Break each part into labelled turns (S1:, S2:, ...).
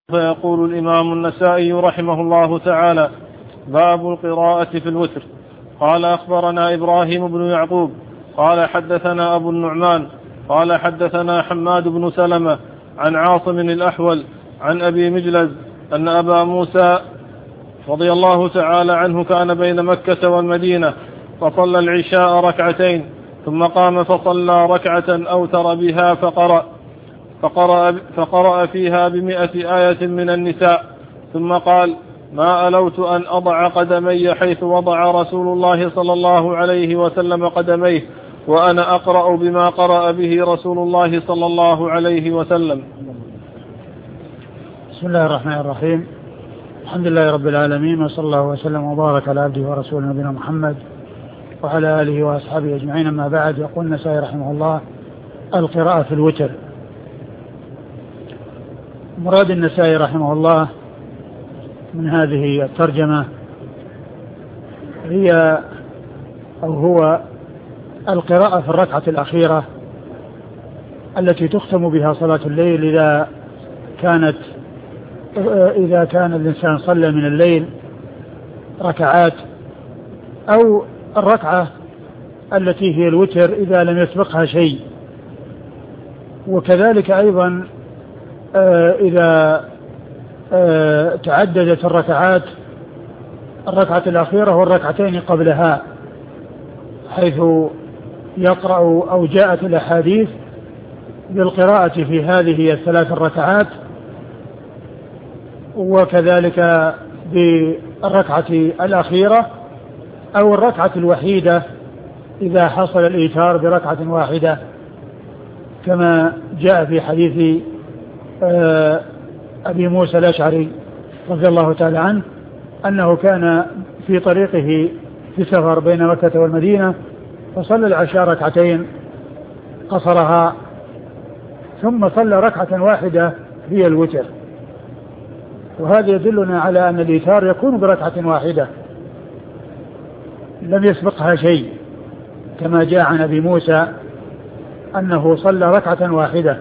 S1: فيقول الإمام النسائي رحمه الله تعالى: باب القراءة في الوتر. قال: أخبرنا إبراهيم بن يعقوب قال حدثنا أبو النعمان قال حدثنا حماد بن سلمة عن عاصم الأحول عن أبي مجلز أن أبا موسى رضي الله تعالى عنه كان بين مكة والمدينة فصلى العشاء ركعتين ثم قام فصلى ركعة أوتر بها فقرأ فيها ب100 آية من النساء ثم قال: ما ألوت أن أضع قدمي حيث وضع رسول الله صلى الله عليه وسلم قدميه وأنا أقرأ بما قرأ به رسول الله صلى الله عليه وسلم.
S2: بسم الله الرحمن الرحيم. الحمد لله رب العالمين، وصلى الله وسلم وبارك على عبده ورسوله نبينا محمد وعلى آله وأصحابه أجمعين. أما بعد، يقول النسائي رحمه الله: القراءة في الوتر. مراد النسائي رحمه الله من هذه الترجمة هو القراءة في الركعة الأخيرة التي تختم بها صلاة الليل إذا كان الإنسان صلى من الليل ركعات، أو الركعة التي هي الوتر إذا لم يسبقها شيء. وكذلك أيضا إذا تعددت الركعات، الركعة الأخيرة والركعتين قبلها، حيث يقرأ أو جاءت الأحاديث بالقراءة في هذه الثلاث الركعات، وكذلك بالركعة الأخيرة أو الركعة الوحيدة إذا حصل الإيتار بركعة واحدة، كما جاء في حديث أبي موسى الأشعري رضي الله تعالى عنه أنه كان في طريقه في سفر بين مكة والمدينة فصلى العشاء ركعتين قصرها، ثم صلى ركعة واحدة هي الوتر. وهذا يدلنا على أن الإيتار يكون بركعة واحدة لم يسبقها شيء، كما جاء عن أبي موسى أنه صلى ركعة واحدة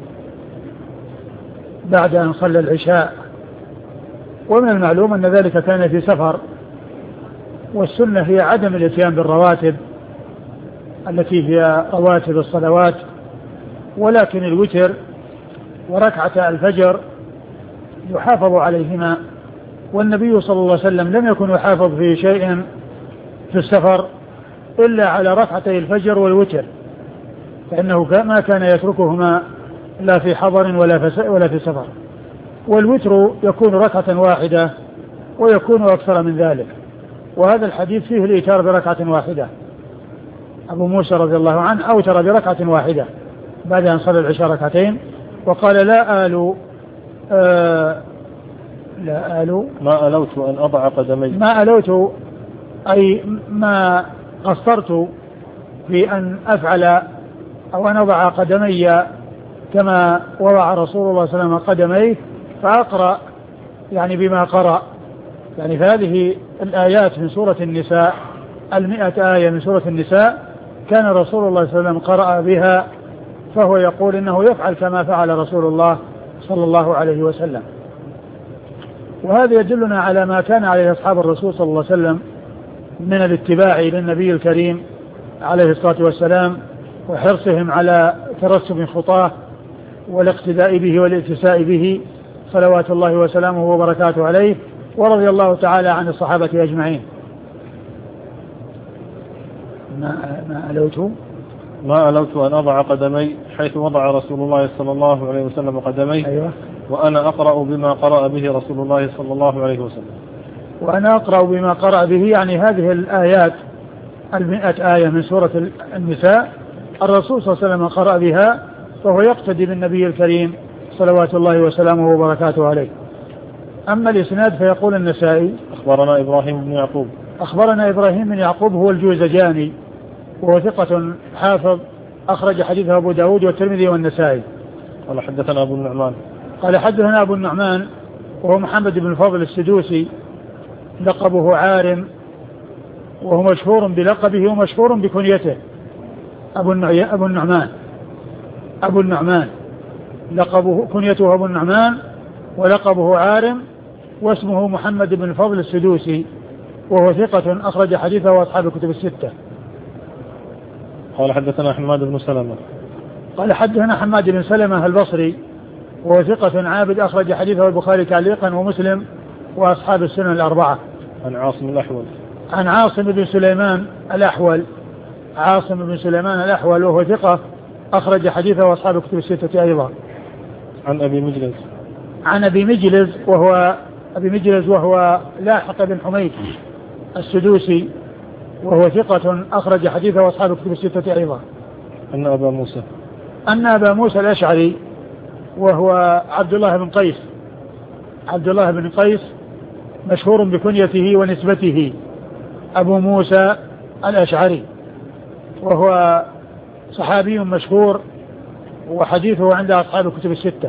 S2: بعد أن صلى العشاء. ومن المعلوم أن ذلك كان في سفر، والسنة هي عدم الاتيان بالرواتب التي هي رواتب الصلوات، ولكن الوتر وركعة الفجر يحافظ عليهما، والنبي صلى الله عليه وسلم لم يكن يحافظ في شيء في السفر إلا على ركعتي الفجر والوتر، فإنه ما كان يتركهما لا في حضر ولا في سفر. والوتر يكون ركعة واحدة ويكون أكثر من ذلك، وهذا الحديث فيه الإيتار بركعة واحدة. أبو موسى رضي الله عنه أوتر بركعة واحدة بعد أن صلى العشاء ركعتين، وقال:
S1: ما ألوت أن أضع قدمي،
S2: ما ألوت أي ما قصرت في أن أفعل أو أن أضع قدمي كما وضع رسول الله صلى الله عليه وسلم قدميه، فأقرأ يعني بما قرأ. يعني فهذه الآيات من سورة النساء، 100 آية من سورة النساء كان رسول الله صلى الله عليه وسلم قرأ بها، فهو يقول إنه يفعل كما فعل رسول الله صلى الله عليه وسلم. وهذا يدلنا على ما كان عليه أصحاب الرسول صلى الله عليه وسلم من الاتباع للنبي الكريم عليه الصلاة والسلام، وحرصهم على ترسم خطاه والاقتداء به والاتساء به صلوات الله وسلامه وبركاته عليه، ورضي الله تعالى عن الصحابة أجمعين.
S1: ما ألوت أن أضع قدمي حيث وضع رسول الله صلى الله عليه وسلم قدميه.
S2: أيوة.
S1: وأنا أقرأ بما قرأ به رسول الله صلى الله عليه وسلم.
S2: وأنا أقرأ بما قرأ به، يعني هذه الآيات 100 آية من سورة النساء الرسول صلى الله عليه وسلم قرأ بها، فهو يقتدي بالنبي الكريم صلوات الله وسلامه وبركاته عليه. أما الإسناد فيقول النسائي:
S1: أخبرنا إبراهيم بن يعقوب.
S2: أخبرنا إبراهيم بن يعقوب هو الجوزجاني، وهو ثقة حافظ، أخرج حديثه أبو داود والترمذي والنسائي.
S1: قال حدثنا أبو النعمان.
S2: قال حدثنا أبو النعمان وهو محمد بن الفضل السدوسي، لقبه عارم، وهو مشهور بلقبه ومشهور بكنيته أبو النعمان لقبه كنيته أبو النعمان، ولقبه عارم، واسمه محمد بن الفضل السدوسي، وهو ثقة أخرج حديثه أصحاب الكتب الستة.
S1: قال حدثنا حماد بن سلمة.
S2: قال حدثنا حماد بن سلمة البصري، وهو ثقة عابد أخرج حديثه البخاري تعليقا ومسلم وأصحاب السنن الأربعة.
S1: عن عاصم الأحول.
S2: عن عاصم بن سليمان الأحول، عاصم بن سليمان الأحول وهو ثقة أخرج حديثه أصحاب الكتب الستة أيضا.
S1: عن أبي مجلس.
S2: عن أبي مجلس وهو لاحق بن حميد السدوسي، وهو ثقة أخرج حديثه أصحاب الكتب الستة أيضا.
S1: أن أبا موسى الأشعري وهو عبد الله بن قيس مشهور بكنيته ونسبته، أبو موسى الأشعري، وهو صحابي مشهور، وحديثه عند أصحاب الكتب الستة.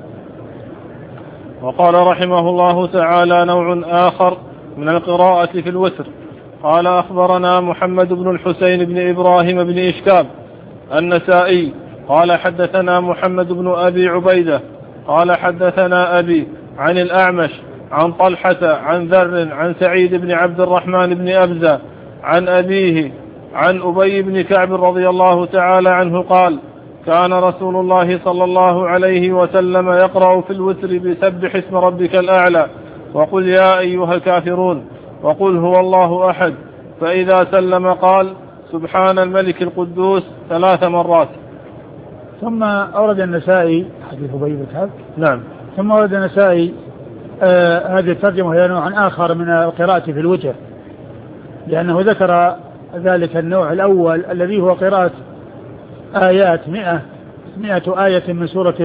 S1: وقال رحمه الله تعالى: نوع آخر من القراءة في الوتر. قال: أخبرنا محمد بن الحسين بن إبراهيم بن إشكاب النسائي قال: حدثنا محمد بن أبي عبيدة قال: حدثنا أبي عن الأعمش عن طلحة عن ذر عن سعيد بن عبد الرحمن بن أبزة عن أبيه عن أبي بن كعب رضي الله تعالى عنه قال: كان رسول الله صلى الله عليه وسلم يقرأ في الوتر بسبح اسم ربك الأعلى وقل يا أيها الكافرون وقل هو الله أحد، فإذا سلم قال: سبحان الملك القدوس 3 مرات.
S2: ثم أورد النسائي حديث أبي بن كعب.
S1: نعم.
S2: ثم أورد النسائي هذه الترجمة هي نوع آخر من القراءة في الوتر، لأنه ذكر ذلك النوع الأول الذي هو قراءة آيات 100 آية من سورة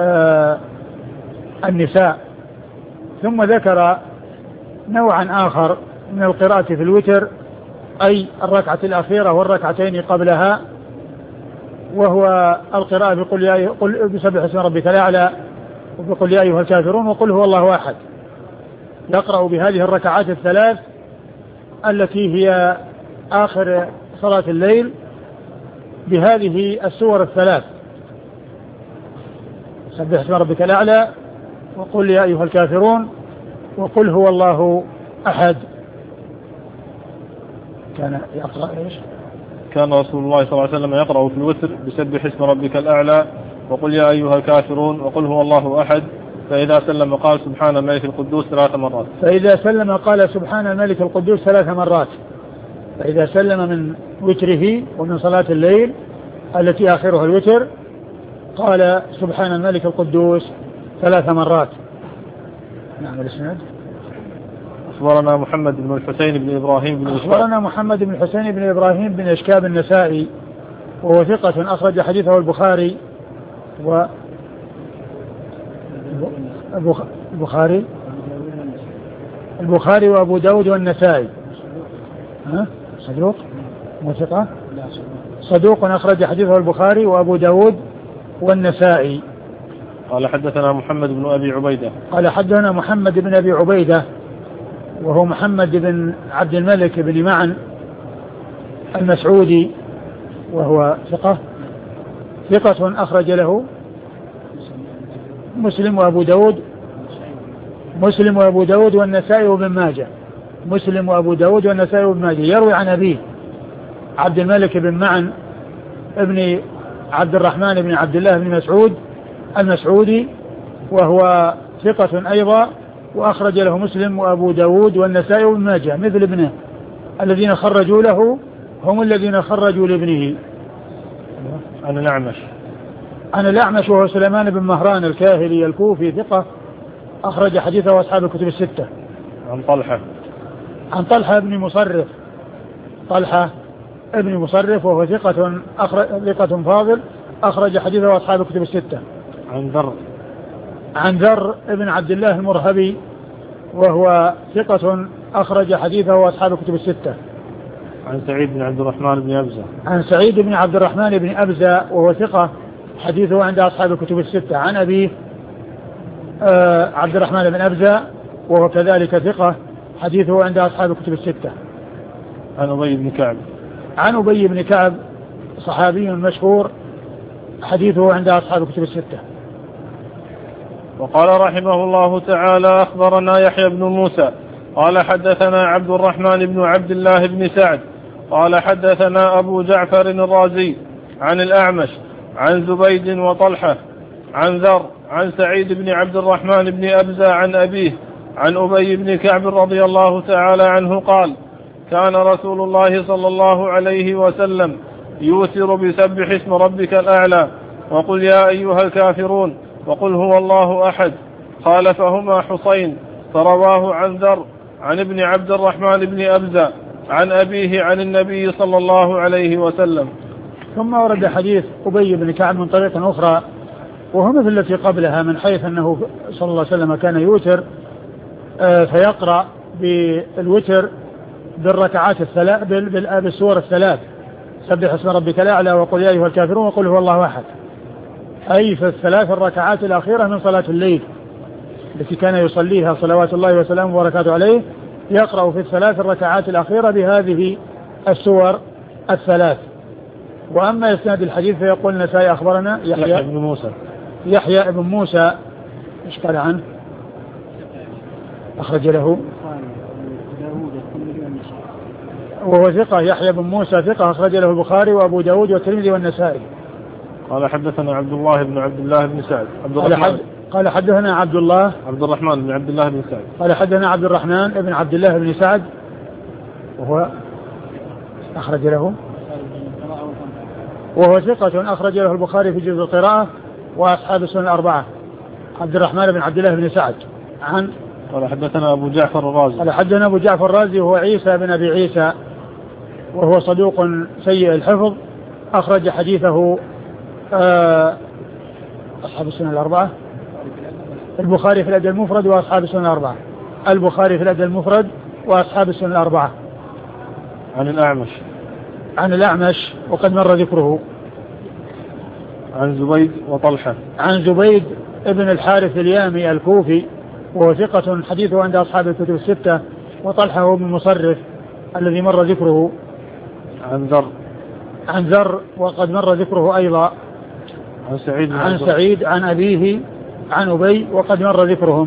S2: النساء، ثم ذكر نوعا آخر من القراءة في الوتر، أي الركعة الأخيرة والركعتين قبلها، وهو القراءة قل بسبح اسم ربك الأعلى وبقل يا أيها الكافرون وقل هو الله أحد. يقرأ بهذه الركعات الثلاث التي هي آخر صلاة الليل بهذه السور الثلاث: سبح اسم ربك الأعلى وقل يا أيها الكافرون وقل هو الله أحد. كان يقرأ إيش؟
S1: كان رسول الله صلى الله عليه وسلم يقرأ في الوتر بسبح اسم ربك الأعلى وقل يا أيها الكافرون وقل هو الله أحد، فإذا سلم قال: سبحان الملك القدوس 3 مرات.
S2: فإذا سلم قال: سبحان الملك القدوس 3 مرات. فإذا سلم من وتره ومن صلاة الليل التي آخرها الوتر قال: سبحان الملك القدوس 3 مرات. نعم. الاسناد:
S1: أخبرنا محمد بن الحسين بن إبراهيم بن إشكاب.
S2: أخبرنا محمد بن الحسين بن إبراهيم بن إشكاب النسائي، وهو ثقة أخرج حديثه البخاري البخاري وأبو داود والنسائي. صدوق وثقة؟ صدوق أخرج حديثه البخاري وأبو داود والنسائي.
S1: قال: حدثنا محمد بن أبي عبيدة.
S2: قال: حدثنا محمد بن أبي عبيدة وهو محمد بن عبد الملك بن معن المسعودي، وهو ثقة أخرج له مسلم وأبو داود والنسائي وابن ماجه. مسلم وأبو داود والنسائي وابن ماجه. يروي عن أبيه عبد الملك بن معن ابن عبد الرحمن بن عبد الله بن مسعود المسعودي، وهو ثقة أيضا، وأخرج له مسلم وأبو داود والنسائي وابن ماجه مثل ابنه. الذين خرجوا له هم الذين خرجوا لابنه. عن الأعمش وهو سليمان بن مهران الكاهلي الكوفي ثقة أخرج حديثه أصحاب الكتب الستة. عن طلحة بن مصرف وهو ثقة فاضل أخرج حديثه أصحاب الكتب الستة. عن ذر ابن عبد الله المرهبي وهو ثقة أخرج حديثه أصحاب الكتب الستة.
S1: عن سعيد بن عبد الرحمن
S2: بن أبزة وهو ثقة حديثه عند أصحاب الكتب الستة. عن أبيه عبد الرحمن بن أبزة وهو كذلك ثقة حديثه عند أصحاب الكتب الستة. عن أبي بن كعب صحابي مشهور حديثه عند أصحاب الكتب الستة.
S1: وقال رحمه الله تعالى: أخبرنا يحيى بن موسى قال حدثنا عبد الرحمن بن عبد الله بن سعد قال حدثنا أبو جعفر الرازي عن الأعمش عن زبيد وطلحة عن ذر عن سعيد بن عبد الرحمن بن أبزة عن أبيه عن أبي بن كعب رضي الله تعالى عنه قال: كان رسول الله صلى الله عليه وسلم يوتر بسبح اسم ربك الأعلى وقل يا أيها الكافرون وقل هو الله أحد. خالفهما حسين فرواه عن ذر عن ابن عبد الرحمن بن أبزة عن أبيه عن النبي صلى الله عليه وسلم.
S2: ثم ورد حديث أبي بن كعب من طريقة أخرى وهو مثل التي قبلها، من حيث أنه صلى الله عليه وسلم كان يوتر فيقرأ بالوتر بالركعات الثلاث بالسور الثلاث: سبح اسم ربك الأعلى وقل يا أيها الكافرون وقل هو الله أحد، أي في الثلاث الركعات الأخيرة من صلاة الليل التي كان يصليها صلوات الله وسلامه وبركاته عليه، يقرأ في الثلاث الركعات الأخيرة بهذه السور الثلاث. وأما إسناد الحديث فيقول النسائي: أخبرنا يحيى بن موسى إيش قال عنه؟ أخرج له وهو ثقة، يحيى بن موسى ثقة أخرج له البخاري وأبو داود والترمذي والنسائي.
S1: قال حدثنا عبد الله بن عبد الله بن سعد
S2: قال حدثنا عبد
S1: الرحمن بن عبد الله بن سعد
S2: قال حدثنا عبد الرحمن بن عبد الله بن سعد وهو أخرج له وهو ثقة أخرج له البخاري في جزء القراءة وأصحاب السنن الأربعة. عبد الرحمن بن عبد الله بن سعد عن
S1: قال حدثنا أبو جعفر الرازي
S2: قال حدثنا أبو جعفر الرازي وهو عيسى بن أبي عيسى وهو صدوق سيء الحفظ، أخرج حديثه أصحاب السنن الأربعة، البخاري في الأدب المفرد وأصحاب السنن الأربعة، البخاري في الأدب المفرد وأصحاب السنن الأربعة. عن الأعمش وقد مر ذكره.
S1: عن زبيد وطلحة
S2: عن زبيد ابن الحارث اليامي الكوفي وهو ثقة حديثه عند أصحاب الكتب الستة، وطلحة هو بن مصرف الذي مر ذكره. عن ذر وقد مر ذكره أيضا. عن سعيد عن أبيه عن أبي وقد مر ذكرهم.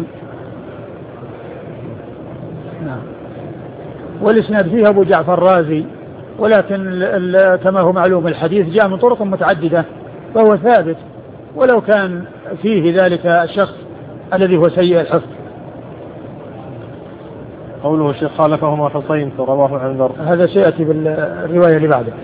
S2: نعم. والإسناد فيه أبو جعفر الرازي، ولكن كما هو معلوم الحديث جاء من طرق متعددة فهو ثابت، ولو كان فيه ذلك الشخص الذي هو سيء الحفظ.
S1: قوله الشيخ: خالفهما حسين فرواه عن ذر،
S2: هذا سيأتي بالرواية اللي بعده.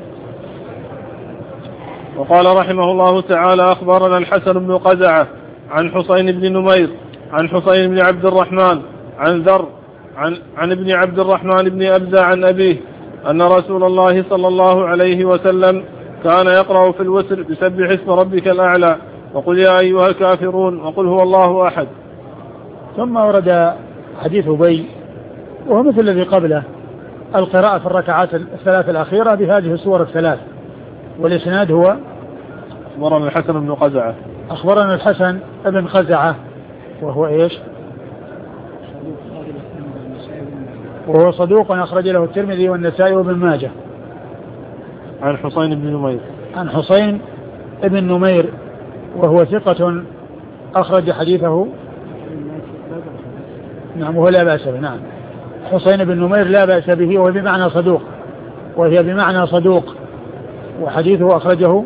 S1: وقال رحمه الله تعالى: أخبرنا الحسن بن قزعة عن حسين بن نمير عن حسين بن عبد الرحمن عن ذر عن ابن عبد الرحمن بن أبزة عن أبيه أن رسول الله صلى الله عليه وسلم كان يقرأ في الوتر بسبح اسم ربك الأعلى وقل يا أيها الكافرون وقل هو الله أحد.
S2: ثم ورد حديث أبي وهو مثل الذي قبله، القراءة في الركعات الثلاث الأخيرة بهذه السور الثلاث. والإسناد هو:
S1: أخبرنا الحسن بن قزعة.
S2: أخبرنا الحسن بن قزعة وهو إيش؟ وهو صدوق أخرج له الترمذي والنسائي وابن ماجه.
S1: عن حسين بن نمير.
S2: عن حسين بن نمير وهو ثقة أخرج حديثه. نعم، وهو لا بأس به. نعم، حسين بن نمير لا بأس به وهو بمعنى صدوق، وهي بمعنى صدوق، وحديثه أخرجه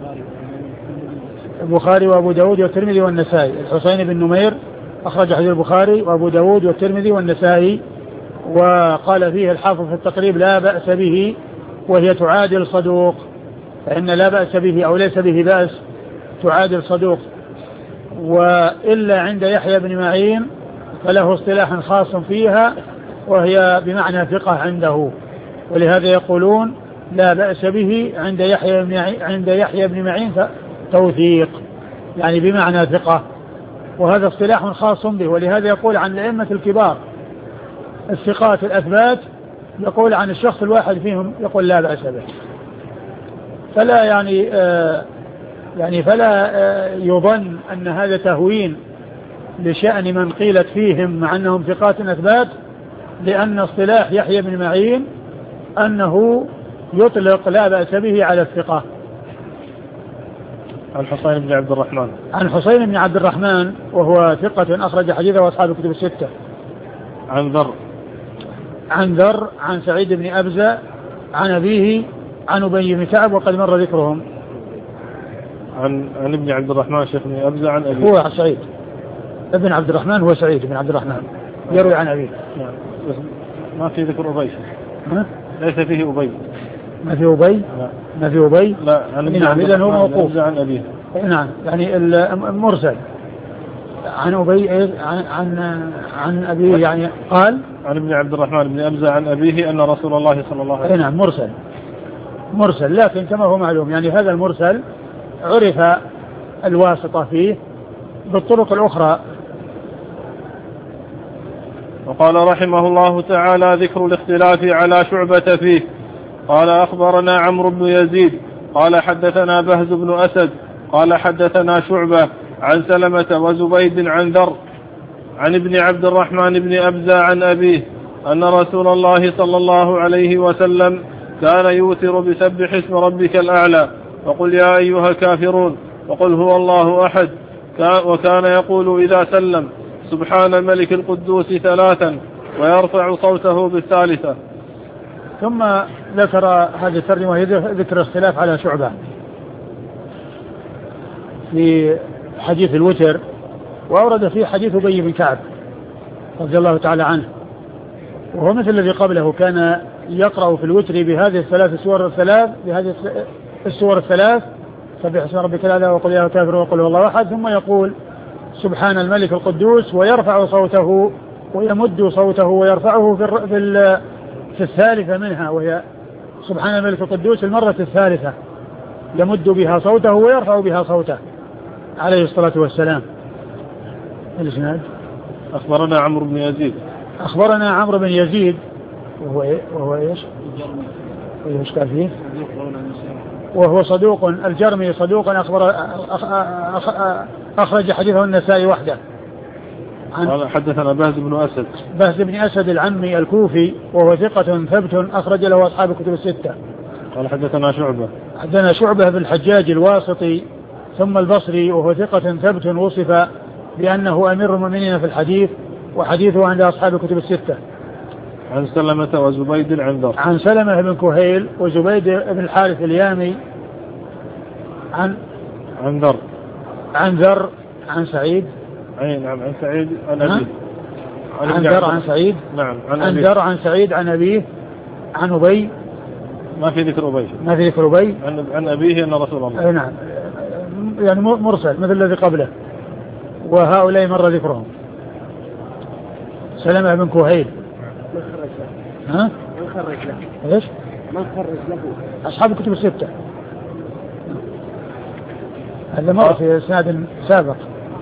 S2: البخاري وأبو داود والترمذي والنسائي. الحسين بن نمير أخرج حديث البخاري وأبو داود والترمذي والنسائي، وقال فيه الحافظ في التقريب: لا بأس به، وهي تعادل صدوق، فإن لا بأس به أو ليس به بأس تعادل صدوق. وإلا عند يحيى بن معين فله اصطلاح خاص فيها وهي بمعنى ثقة عنده، ولهذا يقولون لا بأس به عند يحيى بن معين توثيق، يعني بمعنى ثقة، وهذا اصطلاح خاص به. ولهذا يقول عن الأئمة الكبار الثقات الأثبات، يقول عن الشخص الواحد فيهم يقول لا بأس به. فلا فلا يظن أن هذا تهوين لشأن من قيلت فيهم مع أنهم ثقات أثبات، لأن اصطلاح يحيى بن معين أنه يطلق لا بأس به على الثقة.
S1: عن حسين بن عبد الرحمن.
S2: عن حسين بن عبد الرحمن وهو ثقة أخرج حديثه وأصحاب الكتب الستة.
S1: عن ذر.
S2: عن ذر عن سعيد بن أبزة عن أبيه عن أبي بن كعب وقد مر ذكرهم.
S1: عن ابن عبد الرحمن شيخ بن أبزة عن أبيه.
S2: هو سعيد ابن عبد الرحمن، هو سعيد بن عبد الرحمن يروي عن أبيه.
S1: نعم. بس ما في ذكر أبي. ليس فيه أبي.
S2: ما في أبي؟
S1: لا.
S2: ما في أبي؟
S1: لا.
S2: نعم إذن هو موقوف.
S1: عن أبيه.
S2: نعم يعني المرسل عن أبي عن أبيه يعني قال
S1: عن ابن عبد الرحمن بن أبزة عن أبيه أن رسول الله صلى الله عليه وسلم.
S2: نعم مرسل لكن كما هو معلوم يعني هذا المرسل عرف الواسطة فيه بالطرق الأخرى.
S1: وقال رحمه الله تعالى ذكر الاختلاف على شعبة فيه. قال أخبرنا عمرو بن يزيد قال حدثنا بهز بن أسد قال حدثنا شعبة عن سلمة وزبيد عن ذر عن ابن عبد الرحمن بن أبزة عن أبيه أن رسول الله صلى الله عليه وسلم كان يوتر بسبح اسم ربك الأعلى وقل يا أيها الكافرون وقل هو الله أحد، وكان يقول إذا سلم سبحان الملك القدوس 3 ويرفع صوته بالثالثة.
S2: ثم ذكر هذه الترجمة وهي ذكر اختلاف على شعبة في حديث الوتر، وأورد فيه حديث أبي بن كعب رضي الله تعالى عنه، وهو مثل الذي قبله كان يقرأ في الوتر بهذه السور الثلاث سبح اسم ربك الأعلى وقل يا كافر وقل هو الله أحد، ثم يقول سبحان الملك القدوس ويرفع صوته ويمد صوته ويرفعه في الثالثة منها، وهي سبحان الملك القدوس المرة الثالثة يمد بها صوته ويرفع بها صوته عليه الصلاة والسلام. الإسناد
S1: أخبرنا عمرو بن يزيد.
S2: أخبرنا عمرو بن يزيد وهو إيش؟ إيش قال فيه؟ وهو صدوق الجرمي صدوق أخرج حديثه النسائي وحده.
S1: قال حدثنا بهز بن
S2: أسد العمي الكوفي وهو ثقة ثبت أخرج له أصحاب الكتب الستة.
S1: قال حدثنا
S2: شعبة بن الحجاج الواسطي ثم البصري وهو ثقة ثبت وصف بأنه أمير المؤمنين في الحديث وحديثه عند أصحاب الكتب الستة.
S1: عن سلمة وزبيد عن ذر.
S2: عن سلمة بن كهيل وزبيد بن الحارث اليامي عن ذر عن سعيد.
S1: نعم عن سعيد عن أبيه.
S2: عن ذر عن سعيد.
S1: نعم
S2: عن ذر عن سعيد عن أبيه عن أبي.
S1: ما في ذكر أبي. عن أبيه أن رسول الله.
S2: نعم يعني مرسل مثل الذي قبله، وهؤلاء مر ذكرهم. سلمة بن كهيل من خرج له؟ ايش؟ من خرج له؟ أصحاب الكتب الستة. هذا مر في إسناد سابق.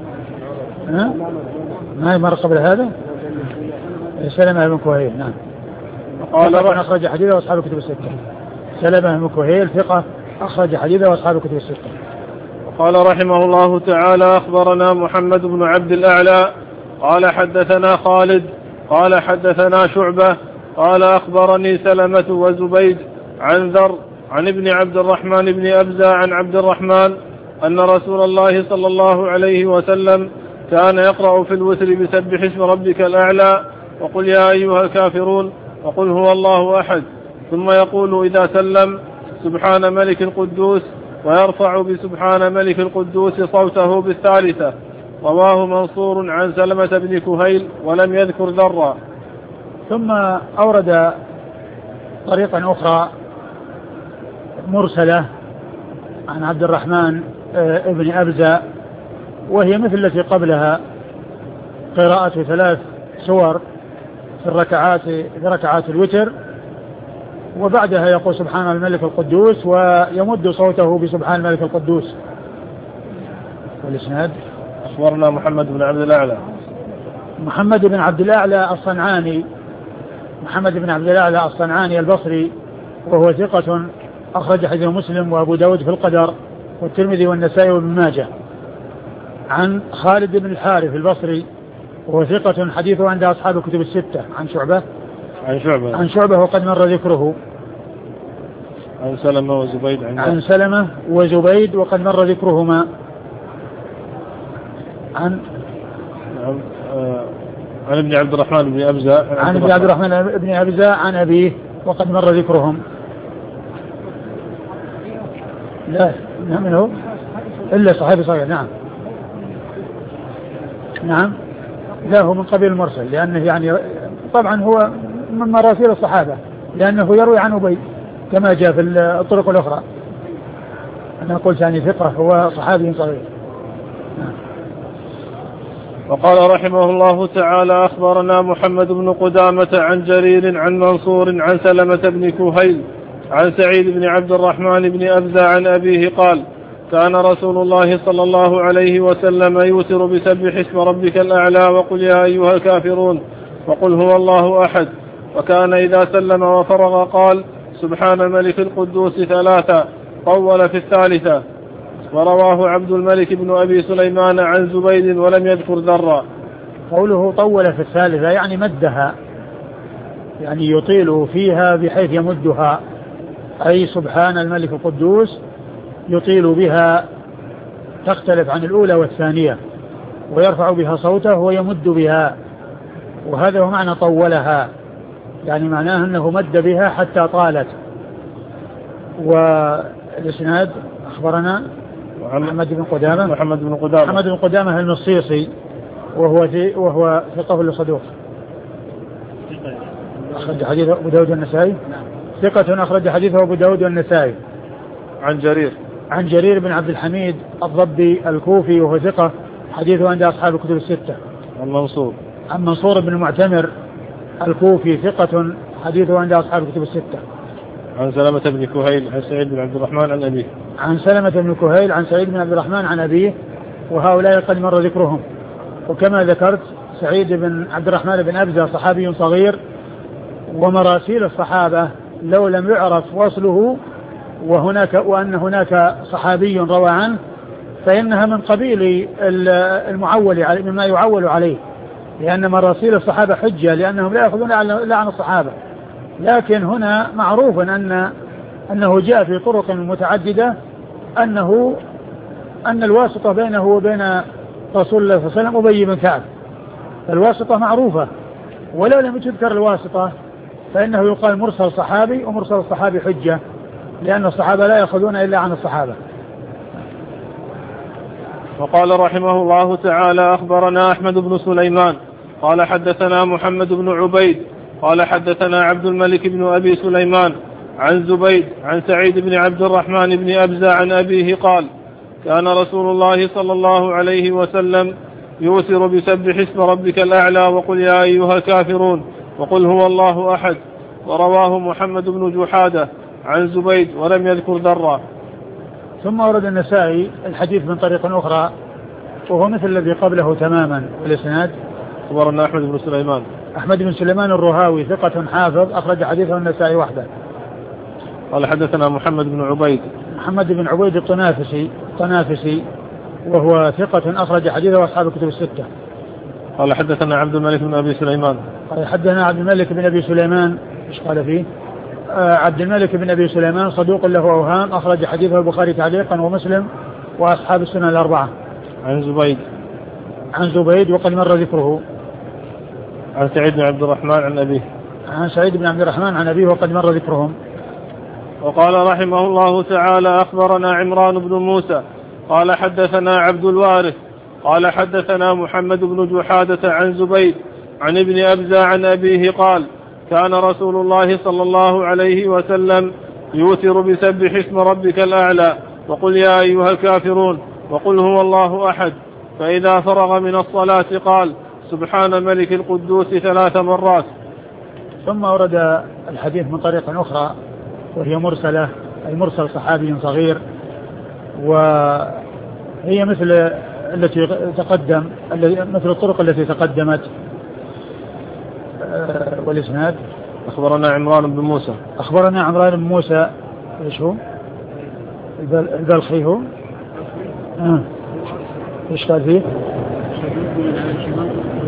S2: ما مر قبل هذا؟ سلمة بن كهيل. نعم. قال أخرج حديثه وأصحاب الكتب الستة. سلمة بن كهيل ثقة أخرج حديثه وأصحاب الكتب الستة.
S1: قال رحمه الله تعالى أخبرنا محمد بن عبد الأعلى قال حدثنا خالد قال حدثنا شعبة قال أخبرني سلمة وزبيد عن ذر عن ابن عبد الرحمن بن أبزة عن عبد الرحمن أن رسول الله صلى الله عليه وسلم كان يقرأ في الوتر بسبح اسم ربك الأعلى وقل يا أيها الكافرون وقل هو الله أحد، ثم يقول إذا سلم سبحان ملك القدوس ويرفع بسبحان ملك القدوس صوته بالثالثة. رواه منصور عن سلمة بن كهيل ولم يذكر ذرا.
S2: ثم أورد طريقا أخرى مرسلة عن عبد الرحمن ابن أبزة وهي مثل التي قبلها، قراءة 3 سور في ركعات الوتر، وبعدها يقول سبحان الملك القدوس ويمد صوته بسبحان الملك القدوس. والإسناد
S1: أخبرنا محمد بن عبد الأعلى الصنعاني البصري وهو ثقة أخرج حديث مسلم وأبو داود في القدر والترمذي والنسائي وابن ماجه. عن خالد بن الحارث البصري وهو ثقة حديثه عند أصحاب الكتب الستة. عن شعبة وقد مر ذكره. عن سلمة وزبيد
S2: عن سلمة وزبيد وقد مر ذكرهما. عن
S1: ابن عبد الرحمن بن أبزة
S2: عن ابن عبد الرحمن بن أبزة عن أبيه وقد مر ذكرهم. لا منه إلا صحابي صغير. نعم لا هو من قبيل المرسل لأنه يعني طبعا هو من مراسيل الصحابة لأنه يروي عن أبي كما جاء في الطرق الأخرى. أنا قلت يعني ثقة هو صحابي صغير.
S1: وقال رحمه الله تعالى أخبرنا محمد بن قدامة عن جرير عن منصور عن سلمة بن كهيل عن سعيد بن عبد الرحمن بن أبزة عن أبيه قال كان رسول الله صلى الله عليه وسلم يوتر بسبح اسم ربك الأعلى وقل يا أيها الكافرون وقل هو الله أحد، وكان إذا سلم وفرغ قال سبحان الملك القدوس ثلاثا طول في الثالثة. ورواه عبد الملك بن أبي سليمان عن زبيد ولم يذكر ذرا.
S2: قوله طول في الثالثة يعني مدها، يعني يطيل فيها بحيث يمدها، أي سبحان الملك القدوس يطيل بها تختلف عن الأولى والثانية ويرفع بها صوته ويمد بها، وهذا هو معنى طولها، يعني معناه أنه مد بها حتى طالت. والإسناد أخبرنا محمد بن قدامة المصيصي وهو ثقة لصدوق أخرج حديثه أبو داود والنسائي. ثقة أخرج حديثه أبو داود والنسائي. عن جرير بن عبد الحميد الضبي الكوفي وهو ثقة حديثه عند أصحاب الكتب الستة. عن منصور بن المعتمر الكوفي ثقة حديثه عند أصحاب الكتب الستة.
S1: عن سلمة بن كهيل عن سعيد بن عبد الرحمن عن أبيه.
S2: عن سلمة بن كهيل عن سعيد بن عبد الرحمن عن أبيه، وهؤلاء قد مر ذكرهم. وكما ذكرت سعيد بن عبد الرحمن بن أبزة صحابي صغير، ومراسيل الصحابة لو لم يعرف وصله وأن هناك صحابي روى عنه فإنها من قبيل المعول عليه مما يعول عليه، لأن مراسيل الصحابة حجة لأنهم لا يأخذون إلا عن الصحابة. لكن هنا معروف أنه جاء في طرق متعددة أن الواسطة بينه وبين رسول الله صلى الله عليه وسلم أبي بن كعب، فالواسطة معروفة، ولو لم تذكر الواسطة فإنه يقال مرسل صحابي، ومرسل الصحابي حجة لأن الصحابة لا يأخذون إلا عن الصحابة.
S1: وقال رحمه الله تعالى أخبرنا أحمد بن سليمان قال حدثنا محمد بن عبيد قال حدثنا عبد الملك بن أبي سليمان عن زبيد عن سعيد بن عبد الرحمن بن أبزة عن أبيه قال كان رسول الله صلى الله عليه وسلم يوتر بسبح اسم ربك الأعلى وقل يا أيها الكافرون وقل هو الله أحد. ورواه محمد بن جحادة عن زبيد ولم يذكر ذرا.
S2: ثم ورد النسائي الحديث من طريق أخرى وهو مثل الذي قبله تماما. الإسناد
S1: أخبرنا أحمد بن سليمان
S2: الرهاوي ثقة حافظ أخرج حديثه النسائي وحده.
S1: قال حدثنا محمد بن عبيد
S2: الطنافسي وهو ثقة أخرج حديثه أصحاب الكتب الستة.
S1: قال حدثنا عبد الملك بن أبي سليمان
S2: قال حدثنا عبد الملك بن أبي سليمان. إيش قال فيه؟ عبد الملك بن أبي سليمان صدوق له أوهام أخرج حديثه البخاري تعليقا ومسلم وأصحاب السنن الأربعة. عن زبيد وقد مر ذكره.
S1: عن سعيد بن عبد الرحمن عن أبيه وقد مر ذكرهم. وقال رحمه الله تعالى أخبرنا عمران بن موسى قال حدثنا عبد الوارث قال حدثنا محمد بن جحادة عن زبيد عن ابن أبزة عن أبيه قال كان رسول الله صلى الله عليه وسلم يوتر بسبح اسم ربك الأعلى وقل يا أيها الكافرون وقل هو الله أحد، فإذا فرغ من الصلاة قال سبحان الملك القدوس 3 مرات.
S2: ثم ورد الحديث من طريق أخرى وهي مرسلة أي مرسل صحابي صغير، وهي مثل التي تقدم مثل الطرق التي تقدمت. والإسناد
S1: أخبرنا عمران بن موسى
S2: إيش هو البلخي هو إيش قال فيه؟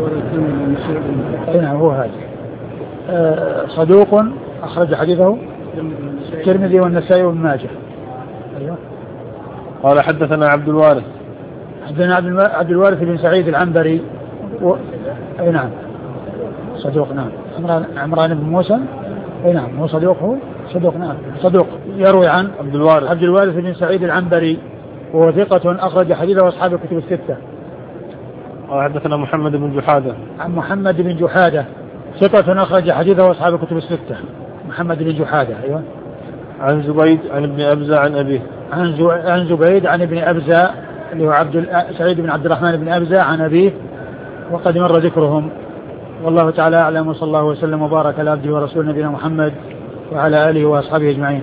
S2: نعم هو هذا صدوق أخرج حديثه الترمذي والنسائي وابن ماجه. أيوه.
S1: قال حدثنا عبد الوارث.
S2: حدثنا عبد الوارث بن سعيد العنبري أي نعم صدوق. نعم. عمران بن موسى. أي نعم هو صدوق. هو صدوق. نعم صدوق يروي عن عبد الوارث بن سعيد العنبري وهو ثقة أخرج حديثه أصحاب الكتب الستة.
S1: حدثنا محمد بن جحادة.
S2: عن محمد بن جحادة ثقة أخرج حديثه أصحاب الكتب الستة. محمد بن جحادة. أيوة.
S1: عن زبيد عن ابن أبزة عن أبيه.
S2: عن زبيد عن ابن أبزة اللي هو سعيد بن عبد الرحمن بن أبزة عن أبيه وقد مر ذكرهم. والله تعالى أعلم وصلى الله وسلم وبارك على عبده ورسول نبينا محمد وعلى آله وأصحابه أجمعين.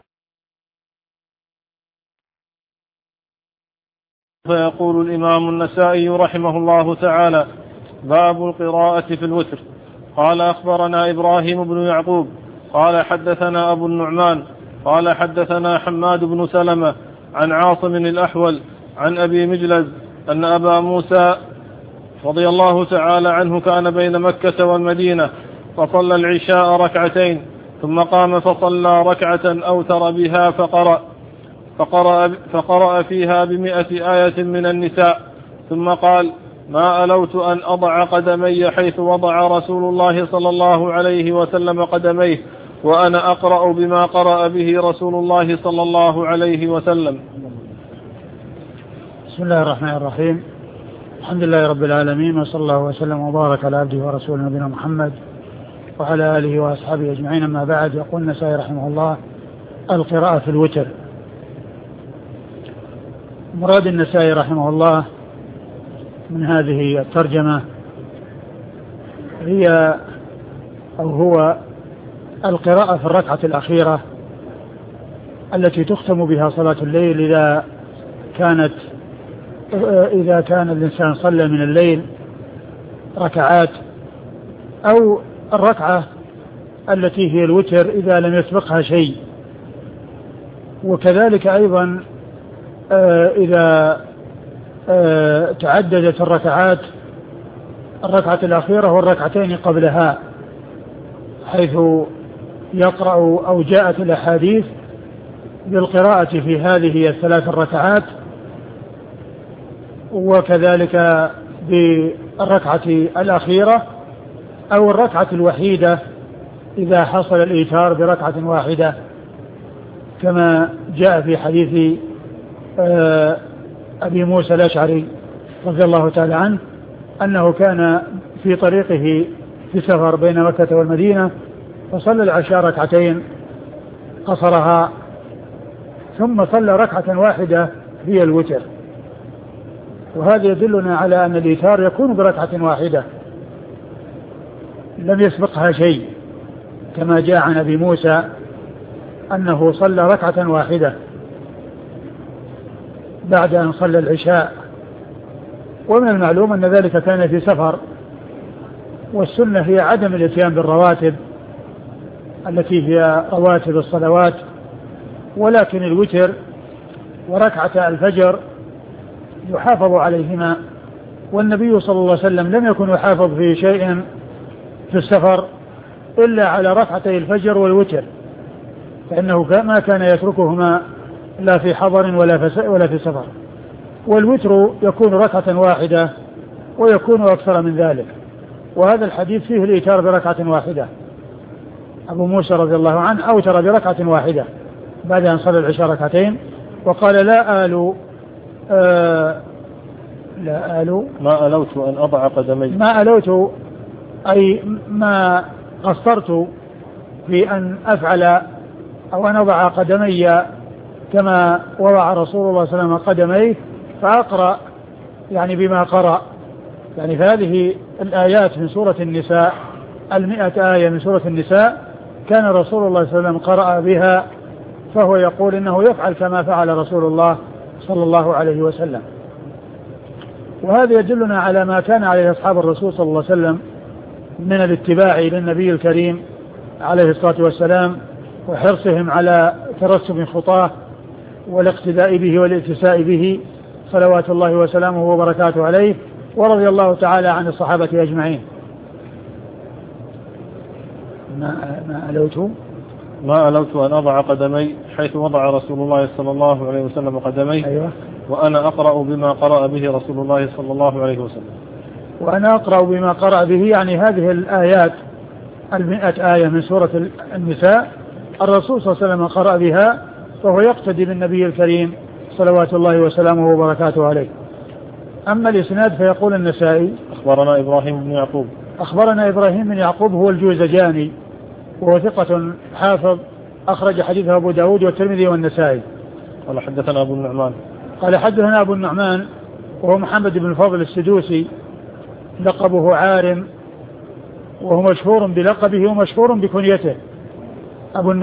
S1: فيقول الإمام النسائي رحمه الله تعالى: باب القراءة في الوتر. قال أخبرنا إبراهيم بن يعقوب قال حدثنا أبو النعمان قال حدثنا حماد بن سلمة عن عاصم الأحول عن أبي مجلز أن أبا موسى رضي الله تعالى عنه كان بين مكة والمدينة فصلى العشاء ركعتين ثم قام فصلى ركعة أوتر بها فقرأ فيها ب100 آية من النساء ثم قال: ما ألوت أن أضع قدمي حيث وضع رسول الله صلى الله عليه وسلم قدميه وأنا أقرأ بما قرأ به رسول الله صلى الله عليه وسلم.
S2: بسم الله الرحمن الرحيم. الحمد لله رب العالمين وصلى الله وسلم وبارك على عبده ورسوله نبينا محمد وعلى آله وأصحابه أجمعين. أما بعد، يقول النسائي رحمه الله: القراءة في الوتر. مراد النسائي رحمه الله من هذه الترجمة هو القراءة في الركعة الأخيرة التي تختم بها صلاة الليل إذا كان الإنسان صلى من الليل ركعات، أو الركعة التي هي الوتر إذا لم يسبقها شيء. وكذلك أيضا إذا تعددت الركعات، الركعة الأخيرة والركعتين قبلها، حيث يقرأ أو جاءت الأحاديث بالقراءة في هذه الثلاث الركعات، وكذلك بالركعة الأخيرة أو الركعة الوحيدة إذا حصل الإيتار بركعة واحدة، كما جاء في حديث أبي موسى الأشعري رضي الله تعالى عنه أنه كان في طريقه في سفر بين مكة والمدينة فصلى العشاء ركعتين قصرها ثم صلى ركعة واحدة هي الوتر. وهذا يدلنا على أن الإيتار يكون بركعة واحدة لم يسبقها شيء، كما جاء عن أبي موسى أنه صلى ركعة واحدة بعد أن صلى العشاء. ومن المعلوم أن ذلك كان في سفر، والسنة هي عدم الاتيان بالرواتب التي هي رواتب الصلوات، ولكن الوتر وركعة الفجر يحافظ عليهما، والنبي صلى الله عليه وسلم لم يكن يحافظ في شيء في السفر إلا على ركعتي الفجر والوتر، فإنه ما كان يتركهما لا في حضر ولا في سفر. والوتر يكون ركعة واحدة ويكون أكثر من ذلك، وهذا الحديث فيه الإيتار بركعة واحدة. أبو موسى رضي الله عنه أوتر بركعة واحدة بعد أن صلى العشاء ركعتين، وقال لا آل
S1: ما ألوت أن أضع قدمي،
S2: ما ألوت أي ما قصرت في أن أفعل أو أن أضع قدمي كما وضع رسول الله صلى الله عليه وسلم قدميه فأقرأ يعني بما قرأ. يعني فهذه الآيات من سورة النساء 100 آية من سورة النساء كان رسول الله صلى الله عليه وسلم قرأ بها، فهو يقول إنه يفعل كما فعل رسول الله صلى الله عليه وسلم. وهذا يدلنا على ما كان عليه أصحاب الرسول صلى الله عليه وسلم من الاتباع للنبي الكريم عليه الصلاة والسلام، وحرصهم على ترسم خطاه والاقتداء به والاتساء به صلوات الله وسلامه وبركاته عليه، ورضي الله تعالى عن الصحابة أجمعين. ما ألوت
S1: ما ألوت أن أضع قدمي حيث وضع رسول الله صلى الله عليه وسلم قدمي.
S2: أيوة.
S1: وأنا أقرأ بما قرأ به رسول الله صلى الله عليه وسلم.
S2: وأنا أقرأ بما قرأ به يعني هذه الآيات 100 آية من سورة النساء الرسول صلى الله عليه وسلم قرأ بها، فهو يقتدي بالنبي الكريم صلوات الله وسلامه وبركاته عليه. أما الإسناد فيقول النسائي
S1: أخبرنا إبراهيم بن يعقوب.
S2: أخبرنا إبراهيم بن يعقوب هو الجوزجاني وهو ثقة حافظ أخرج حديثه أبو داود والترمذي والنسائي.
S1: قال حدثنا أبو النعمان.
S2: قال حدثنا أبو النعمان وهو محمد بن الفضل السدوسي لقبه عارم، وهو مشهور بلقبه ومشهور بكنيته أبو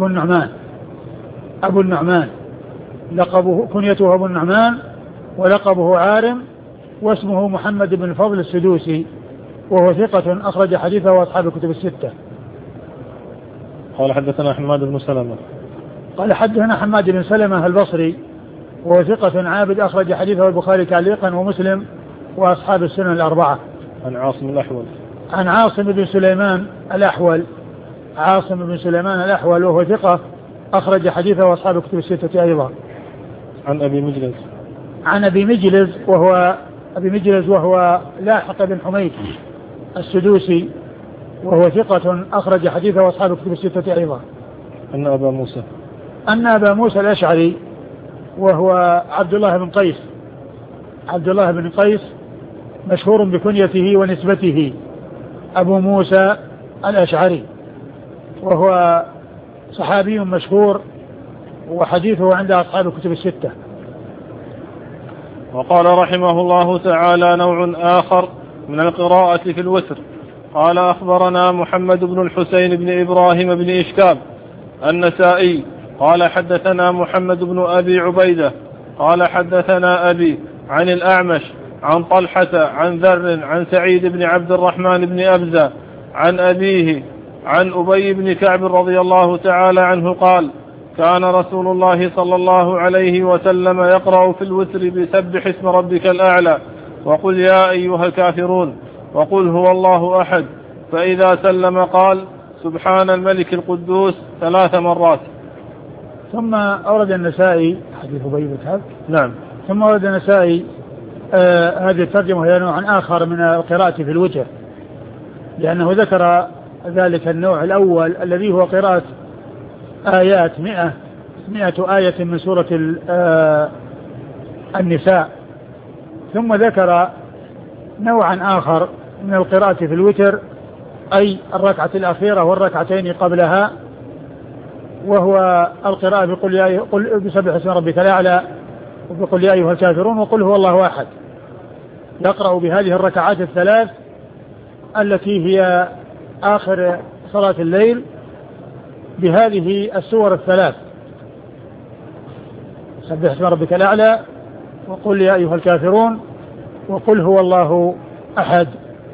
S2: النعمان لقبه كنيته أبو النعمان ولقبه عارم، واسمه محمد بن الفضل السدوسي وهو ثقة أخرج حديثه وأصحاب الكتب الستة.
S1: قال حدثنا حماد بن سلمة.
S2: قال حدثنا حماد بن سلمة البصري وهو ثقة عابد أخرج حديثه البخاري تعليقا ومسلم وأصحاب السنن الأربعة.
S1: عن عاصم الأحول.
S2: عن عاصم بن سليمان الأحول. عاصم بن سليمان الأحول وهو ثقة أخرج حديثه وأصحاب الكتب الستة أيضا.
S1: عن أبي مجلس.
S2: عن أبي مجلس وهو لاحق بن حميد السدوسي وهو ثقة أخرج حديثه وأصحاب الكتب الستة أيضا.
S1: أن أبا موسى الأشعري وهو عبد الله بن قيس مشهور بكنيته ونسبته أبو موسى الأشعري، وهو صحابي مشهور وحديثه عند أصحاب الكتب الستة. وقال رحمه الله تعالى نوع آخر من القراءة في الوتر. قال أخبرنا محمد بن الحسين بن إبراهيم بن إشكاب النسائي قال حدثنا محمد بن أبي عبيدة قال حدثنا أبي عن الأعمش عن طلحة عن ذر عن سعيد بن عبد الرحمن بن أبزة عن أبيه عن أبي بن كعب رضي الله تعالى عنه قال كان رسول الله صلى الله عليه وسلم يقرأ في الوتر بسبح اسم ربك الأعلى وقل يا أيها الكافرون وقل هو الله أحد، فإذا سلم قال سبحان الملك القدوس 3 مرات.
S2: ثم أورد النسائي حديث أبي بن كعب.
S1: نعم.
S2: ثم أورد النسائي هذه الترجمة هي نوع آخر من القراءة في الوتر، لأنه ذكر ذلك النوع الأول الذي هو قراءة آيات 100 آية من سورة النساء، ثم ذكر نوعا آخر من القراءة في الوتر أي الركعة الأخيرة والركعتين قبلها، وهو القراءة قل بسبح اسم ربك الأعلى وبقل يا أيها الكافرون وقل هو الله أحد. يقرأ بهذه الركعات الثلاث التي هي آخر صلاة الليل بهذه السور الثلاث، سبح اسم ربك الأعلى وقل يا أيها الكافرون وقل هو الله أحد.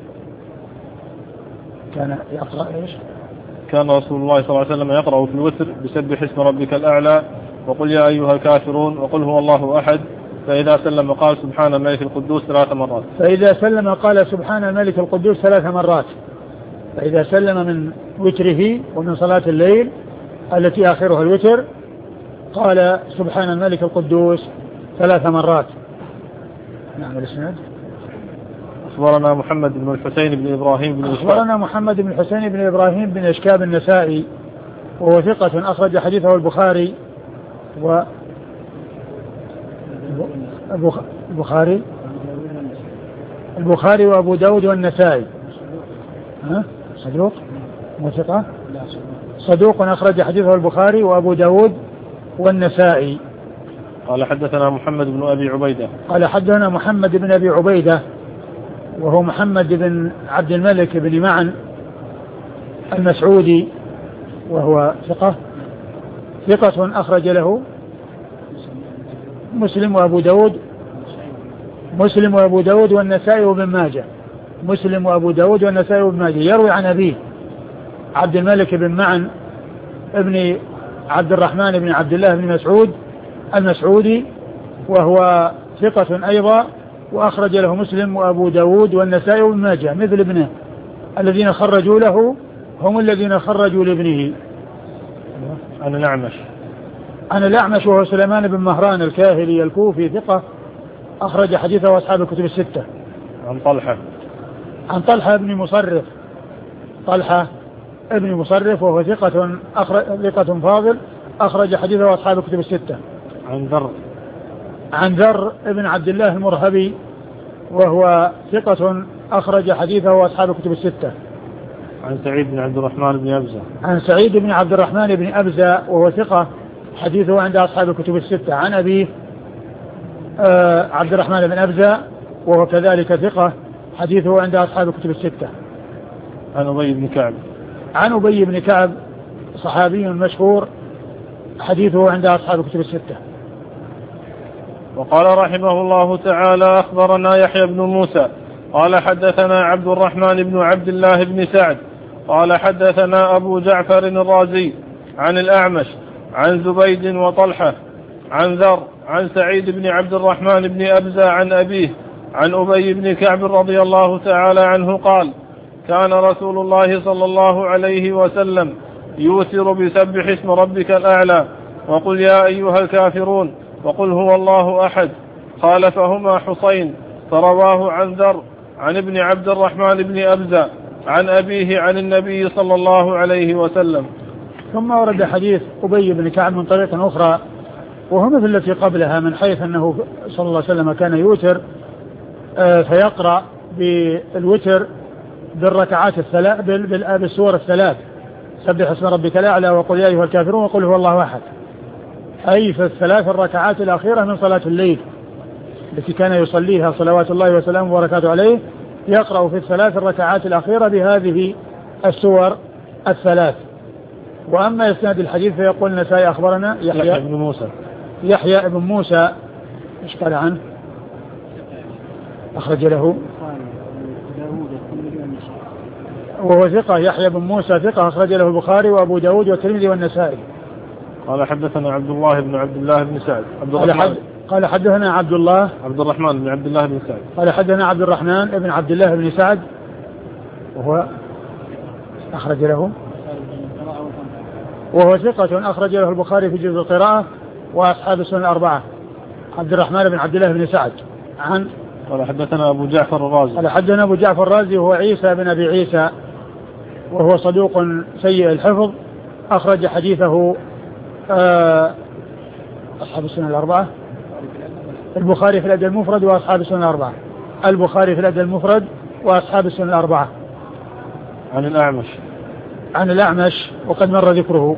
S2: كان يقرأ إيش؟
S1: كان رسول الله صلى الله عليه وسلم يقرأ في الوتر بسبح اسم ربك الأعلى وقل يا أيها الكافرون وقل هو الله أحد، فإذا سلم قال سبحان الملك القدوس 3 مرات.
S2: فإذا سلم قال سبحان الملك القدوس 3 مرات. فإذا سلم من وتره ومن صلاة الليل التي آخرها الوتر قال سبحان الملك القدوس 3 مرات. نعم. الإسناد.
S1: أخبرنا محمد بن الحسين بن إبراهيم بن إشكاب.
S2: أخبرنا محمد بن الحسين بن إبراهيم بن إشكاب النسائي وهو ثقة أخرج حديثه البخاري البخاري وأبو داود والنسائي. صدوق وثقة. صدوق أخرج حديثه البخاري وأبو داود والنسائي.
S1: قال حدثنا محمد بن أبي عبيدة.
S2: قال حدثنا محمد بن أبي عبيدة وهو محمد بن عبد الملك بن معن المسعودي وهو ثقة أخرج له مسلم وأبو داود والنسائي وابن ماجه. مسلم وأبو داود والنسائي وابن ماجه. يروي عن أبيه عبد الملك بن معن ابن عبد الرحمن بن عبد الله بن مسعود المسعودي وهو ثقة أيضا، وأخرج له مسلم وأبو داود والنسائي وابن ماجه مثل ابنه. الذين خرجوا له هم الذين خرجوا لابنه
S1: عن الأعمش.
S2: عن الأعمش وهو سليمان بن مهران الكاهلي الكوفي ثقة أخرج حديثه أصحاب الكتب الستة. عن طلحة بن مصرف، طلحة ابن مصرف وهو ثقة فاضل أخرج حديثه أصحاب الكتب الستة. عن ذر ابن عبد الله المرهبي وهو ثقة أخرج حديثه أصحاب الكتب الستة.
S1: عن سعيد بن عبد الرحمن بن أبزة.
S2: عن سعيد بن عبد الرحمن بن أبزة وهو ثقة حديثه عند أصحاب الكتب الستة. عن أبيه عبد الرحمن بن أبزة وهو كذلك ثقة حديثه عند أصحاب الكتب الستة.
S1: عن أبي بن كعب.
S2: عن أبي بن كعب صحابي مشهور حديثه عند أصحاب الكتب الستة.
S1: وقال رحمه الله تعالى أخبرنا يحيى بن موسى قال حدثنا عبد الرحمن بن عبد الله بن سعد قال حدثنا أبو جعفر الرازي عن الأعمش عن زبيد وطلحة عن ذر عن سعيد بن عبد الرحمن بن أبزة عن أبيه عن أبي بن كعب رضي الله تعالى عنه قال كان رسول الله صلى الله عليه وسلم يوتر بسبح اسم ربك الأعلى وقل يا أيها الكافرون وقل هو الله أحد. خالفهما حسين فرواه عن ذر عن ابن عبد الرحمن بن أبزة عن أبيه عن النبي صلى الله عليه وسلم.
S2: ثم ورد حديث أبي بن كعب من طريق أخرى وهو مثل التي قبلها من حيث أنه صلى الله عليه وسلم كان يوتر فيقرأ بالوتر بالركعات الثلاث بالسور الثلاث سبح اسم ربك الأعلى وقل يا أيها الكافرون وقل هو الله أحد، أي في الثلاث الركعات الأخيرة من صلاة الليل التي كان يصليها صلوات الله وسلامه وبركاته عليه، يقرأ في الثلاث الركعات الأخيرة بهذه السور الثلاث. وأما إسناد الحديث فيقول النسائي أخبرنا يحيى بن موسى إيش قال عنه؟ أخرج له وهو ثقة، يحيى بن موسى ثقة أخرج له البخاري وأبو داود والترمذي والنسائي.
S1: قال حدثنا عبد الله بن سعد
S2: قال حدثنا عبد الرحمن
S1: بن عبد الله بن سعد
S2: قال حدثنا عبد الرحمن بن عبد الله بن سعد وهو أخرج له وهو ثقة أخرج له البخاري في جزء القراءة وأصحاب السنن الأربعة. عبد الرحمن بن عبد الله بن سعد
S1: قال حدثنا أبو جعفر الرازي
S2: قال حدثنا أبو جعفر الرازي وهو عيسى بن أبي عيسى وهو صدوق سيء الحفظ أخرج حديثه أصحاب السنن الأربعة، البخاري في الأدب المفرد وأصحاب السنن الأربعة، البخاري في الأدب المفرد وأصحاب السنن الأربعة. عن الأعمش وقد مر ذكره.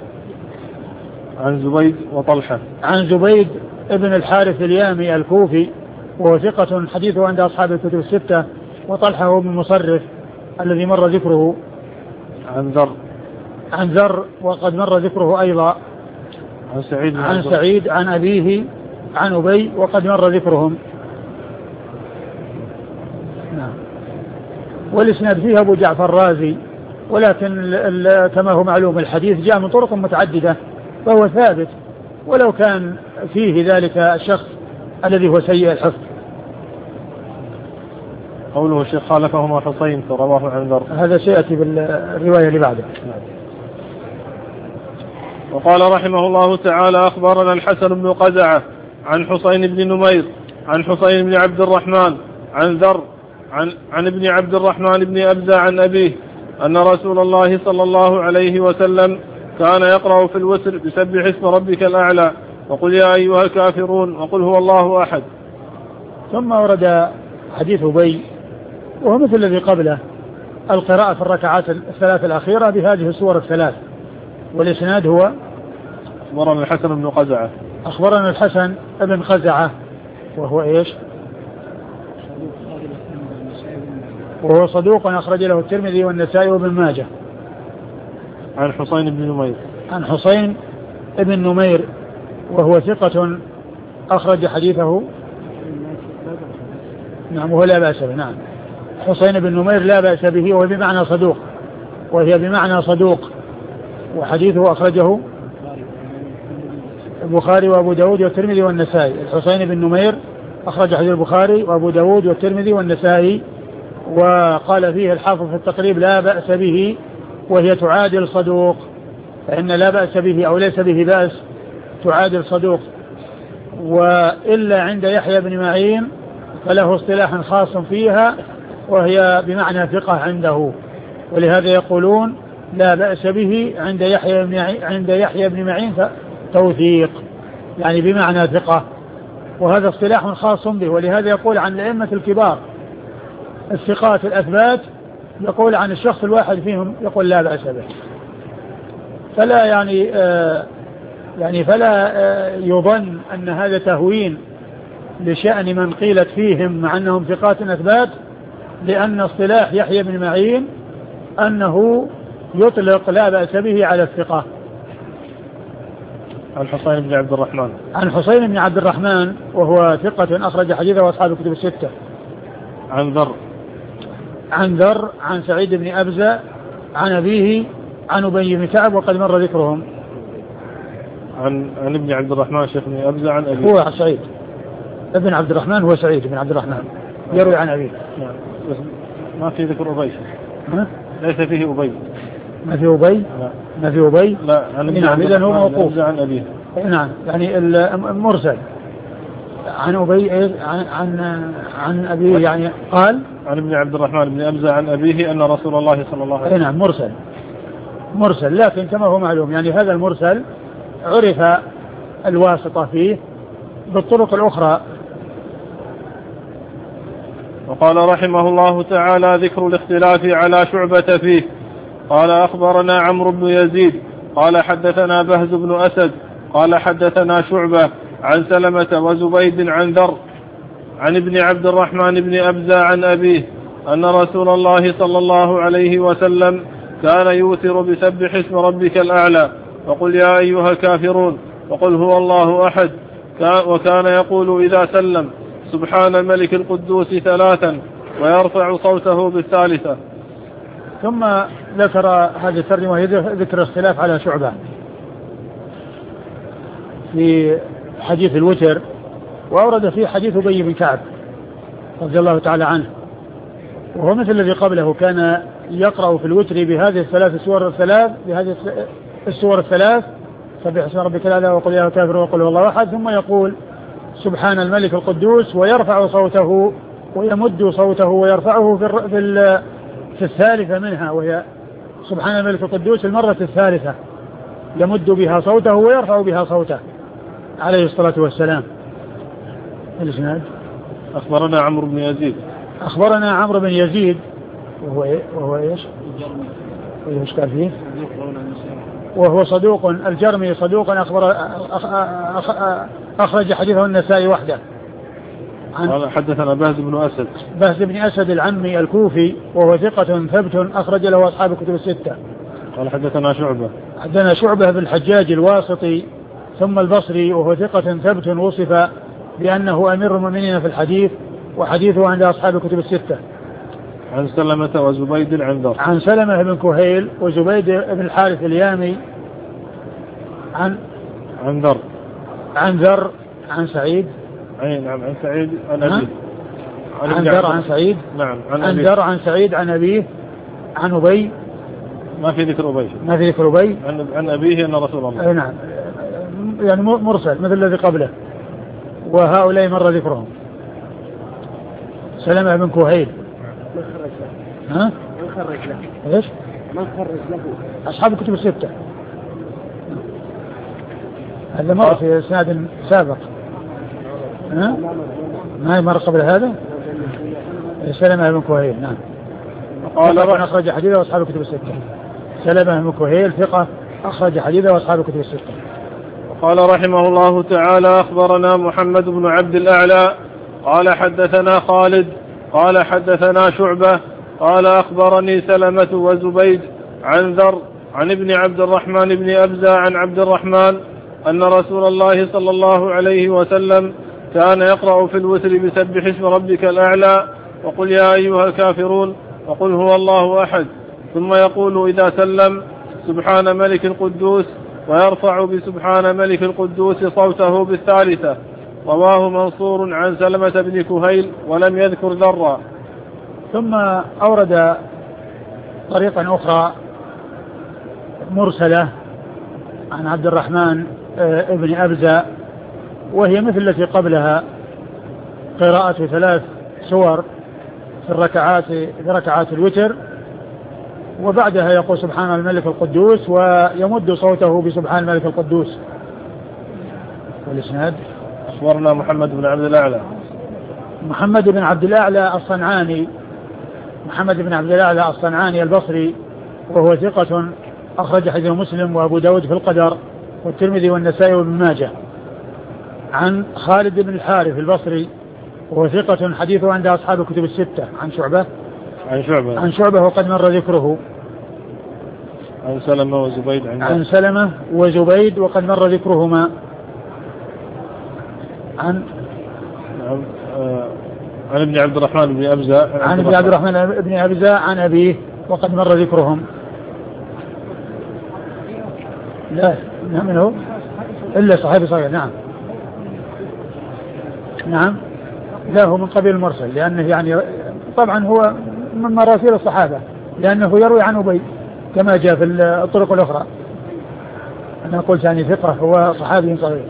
S1: عن زبيد وطلحة
S2: عن زبيد ابن الحارث اليامي الكوفي وهو ثقة حديثه عند أصحاب الكتب الستة، وطلحة هو بن مصرف الذي مر ذكره. عن ذر وقد مر ذكره أيضا. عن سعيد عن أبيه عن أبي وقد مر ذكرهم. نعم. والإسناد فيه أبو جعفر الرازي، ولكن كما هو معلوم الحديث جاء من طرق متعددة فهو ثابت ولو كان فيه ذلك الشخص الذي هو سيء الحفظ.
S1: قوله الشيخ خالفهما حسين فرواه عن ذر،
S2: هذا سيأتي بالرواية اللي بعده.
S1: وقال رحمه الله تعالى أخبرنا الحسن بن قزعة عن حسين بن نمير عن حسين بن عبد الرحمن عن ذر عن ابن عبد الرحمن بن أبزة عن أبيه أن رسول الله صلى الله عليه وسلم كان يقرأ في الوتر بسبح اسم ربك الأعلى وقل يا أيها الكافرون وقل هو الله أحد.
S2: ثم ورد حديث أبي وهو مثل الذي قبله، القراءة في الركعات الثلاث الأخيرة بهذه السور الثلاث. والإسناد هو
S1: أخبرنا الحسن بن قزعة
S2: أخبرنا الحسن بن قزعة وهو إيش؟ وهو صدوق أخرج له الترمذي والنسائي وابن ماجه.
S1: عن حسين بن نمير
S2: عن حسين بن نمير وهو ثقة أخرج حديثه. نعم وهو لا بأس به. نعم حسين بن نمير لا بأس به وهو بمعنى صدوق، وهي بمعنى صدوق، وحديثه أخرجه البخاري وأبو داود والترمذي والنسائي. الحسين بن نمير أخرج حديث البخاري وأبو داود والترمذي والنسائي، وقال فيه الحافظ في التقريب لا بأس به وهي تعادل صدوق، فإن لا بأس به أو ليس به بأس تعادل صدوق. وإلا عند يحيى بن معين فله اصطلاح خاص فيها وهي بمعنى ثقة عنده، ولهذا يقولون لا بأس به عند يحيى بن معين توثيق، يعني بمعنى ثقة، وهذا اصطلاح خاص به. ولهذا يقول عن الأئمة الكبار الثقات الأثبات، يقول عن الشخص الواحد فيهم يقول لا بأس به. فلا فلا يظن أن هذا تهوين لشأن من قيلت فيهم مع أنهم ثقات أثبات، لأن اصطلاح يحيى بن معين أنه يطلق لا بأس به على الثقة.
S1: عن حسين بن عبد الرحمن.
S2: عن حسين بن عبد الرحمن وهو ثقة أخرج حديثه وأصحاب الكتب الستة. عن ذر عن سعيد بن أبزة عن أبيه عن أبي بن كعب وقد مر ذكرهم.
S1: عن ابن عبد الرحمن شيخ بن أبزة عن أبيه.
S2: هو سعيد ابن عبد الرحمن، هو سعيد بن عبد الرحمن يروي عن أبيه.
S1: بس ما في ذكر أبي. ليس فيه أبي.
S2: ما في أبي؟ لا. ما في أبي؟
S1: لا.
S2: نعم، إذن هو موقوف.
S1: عن أبيه.
S2: نعم، يعني المرسل عن أبي عن أبيه، يعني قال
S1: عن ابن عبد الرحمن بن أبزة عن أبيه أن رسول الله صلى الله عليه وسلم.
S2: نعم، مرسل، لكن كما هو معلوم يعني هذا المرسل عرف الواسطة فيه بالطرق الأخرى.
S1: وقال رحمه الله تعالى: ذكر الاختلاف على شعبة فيه. قال: أخبرنا عمرو بن يزيد قال حدثنا بهز بن أسد قال حدثنا شعبة عن سلمة وزبيد عن ذر عن ابن عبد الرحمن بن أبزة عن أبيه أن رسول الله صلى الله عليه وسلم كان يوتر بسبح اسم ربك الأعلى وقل يا أيها الكافرون وقل هو الله أحد، وكان يقول إذا سلم سبحان الملك القدوس 3 ويرفع صوته بالثالثة.
S2: ثم ذكر هذه الترجمة وهي ذكر اختلاف على شعبة في حديث الوتر، وأورد فيه حديث أبي بن كعب رضي الله تعالى عنه، وهو مثل الذي قبله، كان يقرأ في الوتر بهذه السور الثلاث سبح اسم ربك الأعلى وقل يا كافر وقل هو الله أحد، ثم يقول سبحان الملك القدوس ويرفع صوته ويمد صوته ويرفعه في الثالثة منها، وهي سبحان الملك القدوس المرة الثالثة يمد بها صوته ويرفع بها صوته عليه الصلاة والسلام. الإسناد:
S1: أخبرنا عمرو بن يزيد.
S2: أخبرنا عمرو بن يزيد وهو إيش؟ وإيش قال فيه؟ وهو صدوق الجرمي، صدوق أخرج حديثه النسائي وحده.
S1: قال حدثنا بهز
S2: بن أسد العمي الكوفي وهو ثقة ثبت أخرج له أصحاب الكتب الستة.
S1: قال حدثنا
S2: شعبة بن الحجاج الواسطي ثم البصري وهو ثقة ثبت وصف بأنه أمير المؤمنين في الحديث وحديثه عند أصحاب الكتب الستة.
S1: عن سلمة وزبيد عن ذر.
S2: عن سلمة بن كهيل وزبيد بن الحارث اليامي عن ذر عن سعيد.
S1: نعم، عن سعيد عن أبيه.
S2: عن ذر عن سعيد.
S1: نعم،
S2: عن ذر عن سعيد عن أبيه عن أبي.
S1: ما في ذكر أبي.
S2: عن
S1: أبيه أن رسول الله.
S2: نعم، يعني مرسل مثل الذي قبله، وهؤلاء مر ذكرهم. سلمة بن كهيل من خرج له؟ ايش؟
S3: من خرج له؟
S2: أصحاب الكتب الستة. هذا مر في إسناد سابق. ما مر قبل هذا؟ سلمة بن كهيل. نعم. قال أخرج حديثه وأصحاب الكتب الستة. سلمة بن كهيل ثقة أخرج حديثه وأصحاب الكتب الستة.
S1: قال رحمه الله تعالى: أخبرنا محمد بن عبد الأعلى قال حدثنا خالد قال حدثنا شعبة قال أخبرني سلمة وزبيد عن ذر عن ابن عبد الرحمن بن أبزة عن عبد الرحمن أن رسول الله صلى الله عليه وسلم كان يقرأ في الوتر بسبح اسم ربك الأعلى وقل يا أيها الكافرون وقل هو الله أحد، ثم يقول إذا سلم سبحان ملك القدوس ويرفع بسبحان ملك القدوس صوته بالثالثة. رواه منصور عن سلمة بن كهيل ولم يذكر ذرا.
S2: ثم أورد طريقا أخرى مرسلة عن عبد الرحمن ابن أبزة، وهي مثل التي قبلها، قراءة 3 سور في ركعات الوتر، وبعدها يقول سبحان الملك القدوس، ويمد صوته بسبحان الملك القدوس. والإسناد
S1: أخبرنا محمد بن عبد الأعلى
S2: الصنعاني البصري، وهو ثقة أخرج حديث مسلم وأبو داود في القدر والترمذي والنسائي وابن ماجه. عن خالد بن الحارث البصري، وهو ثقة حديثه عند أصحاب الكتب الستة. عن شعبة وقد مر ذكره.
S1: عن
S2: سلمة وزبيد وقد مر ذكرهما. عن
S1: ابن عبد الرحمن بن أبزة
S2: عن أبيه وقد مر ذكرهم. لا منه إلا صحابي صغير. نعم لا هو من قبيل المرسل، لأنه يعني طبعا هو من مراسيل الصحابة، لأنه يروي عن أبي كما جاء في الطرق الأخرى. أنا قلت يعني ثقة، هو صحابي صغير.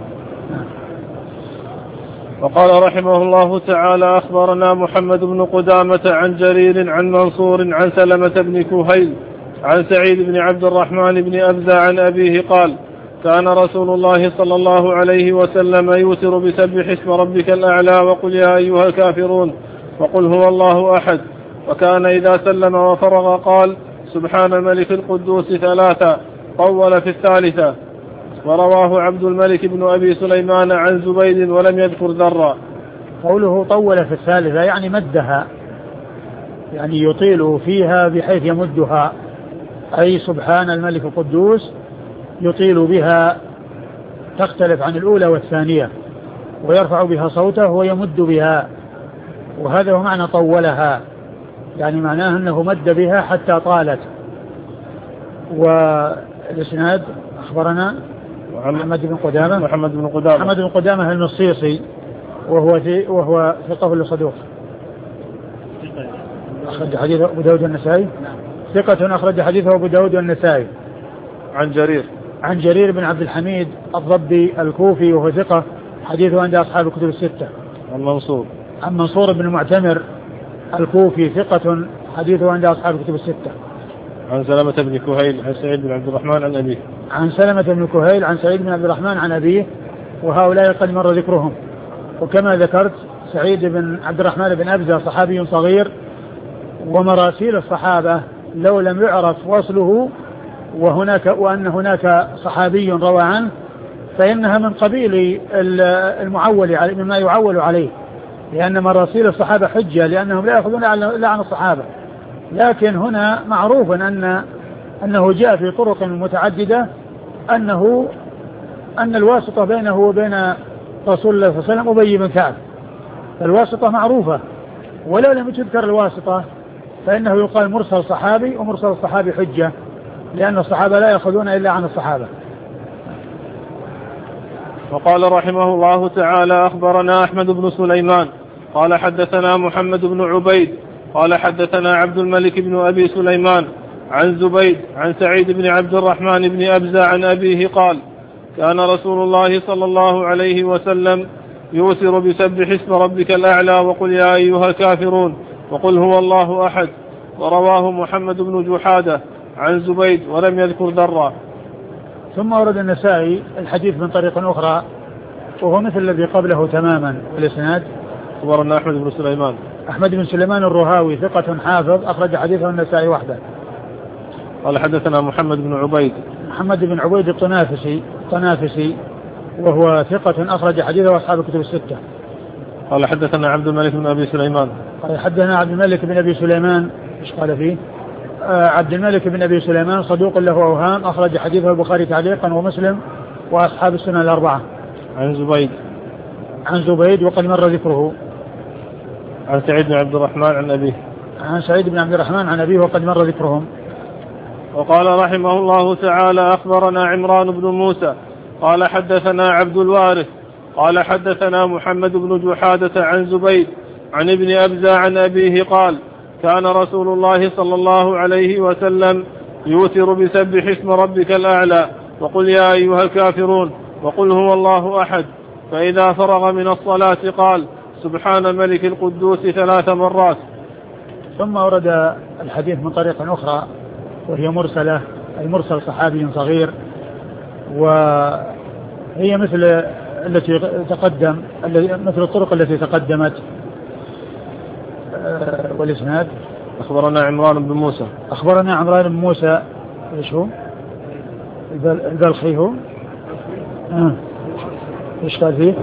S1: وقال رحمه الله تعالى أخبرنا محمد بن قدامة عن جرير عن منصور عن سلمة بن كهيل عن سعيد بن عبد الرحمن بن أبزة عن أبيه قال كان رسول الله صلى الله عليه وسلم يوتر بسبح اسم ربك الأعلى وقل يا أيها الكافرون وقل هو الله أحد، وكان إذا سلم وفرغ قال سبحان الملك القدوس 3 طول في 3. ورواه عبد الملك بن أبي سليمان عن زبيد ولم يذكر ذرا.
S2: قوله طول في 3 يعني مدها، يعني يطيل فيها بحيث يمدها، أي سبحان الملك القدوس يطيل بها، تختلف عن الأولى والثانية، ويرفع بها صوته ويمد بها، وهذا هو معنى طولها، يعني معناه أنه مد بها حتى طالت. والإسناد أخبرنا محمد بن قدامة المصيصي، وهو ثقة لصدوق، أخرج حديثه أبو داود والنسائي. ثقة أخرج حديثه أبو داود والنسائي. عن جرير بن عبد الحميد الضبي الكوفي، وهو ثقة حديثه عند أصحاب الكتب الستة. عن منصور بن المعتمر الكوفي، ثقة حديثه عند أصحاب الكتب الستة.
S1: عن سلمة بن كهيل عن سعيد بن عبد الرحمن عن أبيه.
S2: عن سلمة بن كهيل عن سعيد بن عبد الرحمن عن أبيه، وهؤلاء قد مر ذكرهم. وكما ذكرت سعيد بن عبد الرحمن بن أبزة صحابي صغير، ومراسيل الصحابة لو لم يعرف وصله وأن هناك صحابي روى عنه فإنها من قبيل المعول مما يعول عليه، لأن مراسيل الصحابة حجة، لأنهم لا يأخذون إلا عن الصحابة. لكن هنا معروف أنه جاء في طرق متعددة أن الواسطة بينه وبين رسول الله صلى الله عليه وسلم أبي بن كعب، فالواسطة معروفة، ولو لم تذكر الواسطة فإنه يقال مرسل صحابي، ومرسل الصحابي حجة، لأن الصحابة لا يأخذون إلا عن الصحابة.
S1: وقال رحمه الله تعالى أخبرنا أحمد بن سليمان قال حدثنا محمد بن عبيد قال حدثنا عبد الملك بن أبي سليمان عن زبيد عن سعيد بن عبد الرحمن بن أبزة عن أبيه قال كان رسول الله صلى الله عليه وسلم يوتر بسبح اسم ربك الأعلى وقل يا أيها الكافرون وقل هو الله أحد. ورواه محمد بن جحادة عن زبيد ولم يذكر ذرا.
S2: ثم ورد النسائي الحديث من طريق أخرى وهو مثل الذي قبله تماما. الإسناد
S1: أخبرنا أحمد بن سليمان
S2: الرهاوي، ثقة حافظ، أخرج حديثه النسائي وحده.
S1: قال حدثنا محمد بن عبيد
S2: الطنافسي، وهو ثقة أخرج حديثه أصحاب الكتب الستة.
S1: قال حدثنا عبد الملك بن أبي سليمان.
S2: قال حدثنا عبد الملك بن أبي سليمان. إيش قال فيه؟ عبد الملك بن أبي سليمان صدوق له أوهام، أخرج حديثه البخاري تعليقا ومسلم وأصحاب السنن الأربعة. عن زبيد وقد مر ذكره.
S1: عن سعيد بن عبد الرحمن عن أبيه وقد مر ذكرهم. وقال رحمه الله تعالى أخبرنا عمران بن موسى قال حدثنا عبد الوارث قال حدثنا محمد بن جحادة عن زبيد عن ابن أبزة عن أبيه قال كان رسول الله صلى الله عليه وسلم يوتر بسبح اسم ربك الأعلى وقل يا أيها الكافرون وقل هو الله أحد. فإذا فرغ من الصلاة قال سبحان ملك القدوس 3 مرات.
S2: ثم ورد الحديث من طريق أخرى وهي مرسلة، أي مرسل صحابي صغير، وهي مثل التي تقدم، مثل الطرق التي تقدمت. والإسناد
S1: أخبرنا عمران بن موسى.
S2: أخبرنا عمران بن موسى. إيش هو؟ البلخي هو؟ إيش قال فيه؟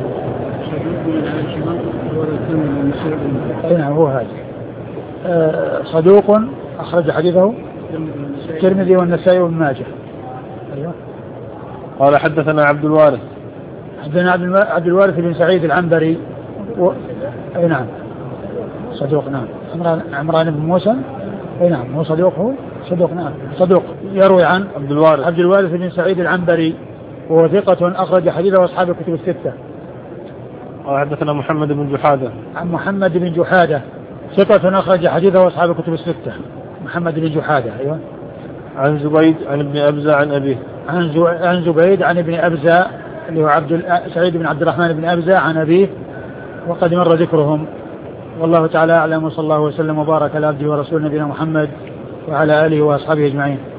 S2: نعم هو هذا. صدوق أخرج حديثه الترمذي والنسائي وابن ماجه. أيوه.
S1: قال حدثنا عبد الوارث.
S2: حدثنا عبد الوارث بن سعيد العنبري أي نعم صدوق. نعم عمران بن موسى. أي نعم هو صدوق. هو صدوق. نعم صدوق يروي عن عبد الوارث بن سعيد العنبري وهو ثقة أخرج حديثه أصحاب الكتب الستة.
S1: حدثنا محمد بن جحادة.
S2: عن محمد بن جحادة ثقة أخرج حديثه أصحاب الكتب الستة. محمد بن جحادة. أيوة.
S1: عن زبيد عن ابن أبزة عن أبيه.
S2: عن زبيد عن ابن أبزة اللي هو سعيد بن عبد الرحمن بن أبزة عن أبيه، وقد مر ذكرهم. والله تعالى أعلم، وصلى الله وسلم وبارك على عبده ورسوله نبينا محمد وعلى آله وأصحابه أجمعين.